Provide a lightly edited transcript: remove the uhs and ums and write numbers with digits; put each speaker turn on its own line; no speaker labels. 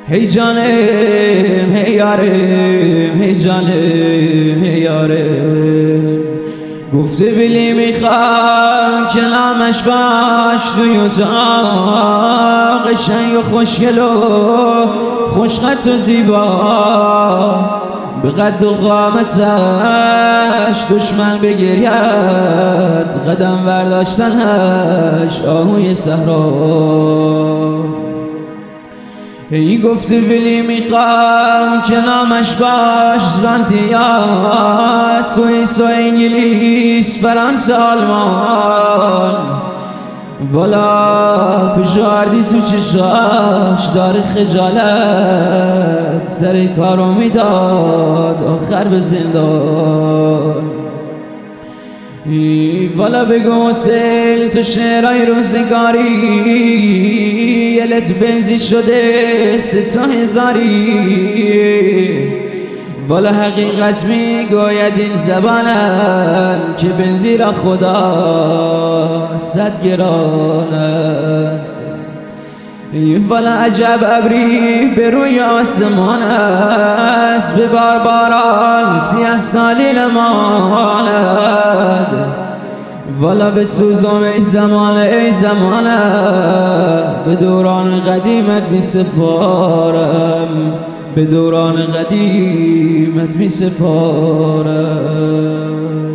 هی جانم هی یارم، هی جانم هی یارم. گفته بلی میخوام کلامش باش توی اتاق، قشنگ و خوشگل و خوشخط و زیبا، به قد و قامتش دشمن بگرید، قدم برداشتنش آهوی صحرا. هی گفته بلی میخوام کلامش باش زانتیا، سوئیس و انگلیس فرانسه آلمان، بالا فشاردی تو چشاش داره خجالت، سر کارو میداد آخر به زندان. والا بگو حسین تو شعرهای روزگاری، یلت بنزی شده 3000. والا حقیقت میگوید این زبانم که بنزی را خدا 100 گران است. والا عجب ابری به روی آسمان است، به باران 30 سالی نماند. والا به سوزم ای زمان ای زمان، به دوران قدیمت می سپارم، به دوران قدیمت می سپارم.